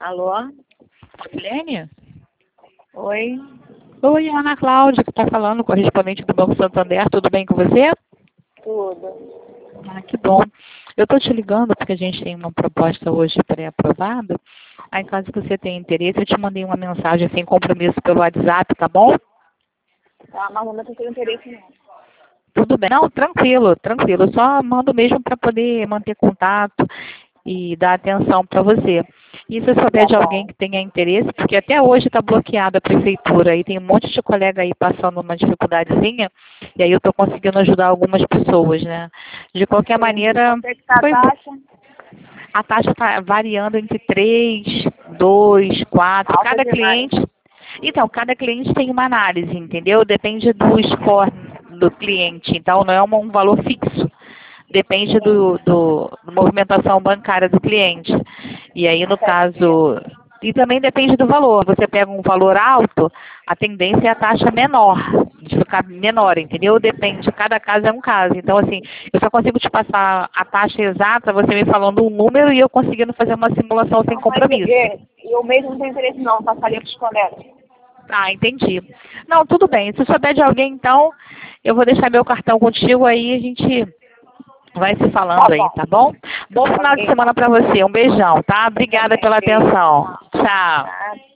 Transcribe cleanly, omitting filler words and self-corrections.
Alô? Milene? Oi? Oi, Ana Cláudia, que está falando, correspondente do Banco Santander. Tudo bem com você? Tudo. Ah, que bom. Eu estou te ligando porque a gente tem uma proposta hoje pré-aprovada. Aí, caso você tenha interesse, eu te mandei uma mensagem sem compromisso pelo WhatsApp, tá bom? Tá, mas não tenho interesse não. Tudo bem? Não, tranquilo, tranquilo. Eu só mando mesmo para poder manter contato e dar atenção para você. E se souber Tá de alguém bom. que tenha interesse, porque até hoje está bloqueada a prefeitura e tem um monte de colega aí passando uma dificuldadezinha, e aí eu estou conseguindo ajudar algumas pessoas, né? De qualquer Entendi. maneira, Quanto é que tá a foi taxa? a taxa está variando entre 3, 2, 4. Alta Cada demais. cliente. Então, cada cliente tem uma análise, entendeu? Depende do score do cliente. Então, não é um valor fixo. Depende da movimentação bancária do cliente. E aí, no Entendi. caso. E também depende do valor. Você pega um valor alto, a tendência é a taxa menor, de ficar menor, entendeu? Depende, cada caso é um caso. Então, assim, eu só consigo te passar a taxa exata, você me falando um número e eu conseguindo fazer uma simulação sem Não, mas compromisso. eu mesmo não tenho interesse não. Passaria pros colegas. Ah, entendi. Não, tudo bem. Se souber de alguém, então, eu vou deixar meu cartão contigo aí, a gente vai se Tá falando aí, bom. tá bom? Bom final de Ok, semana então. pra você. Um beijão, tá? Obrigada Também. pela Beijo. atenção. Tchau. Tchau. Tá.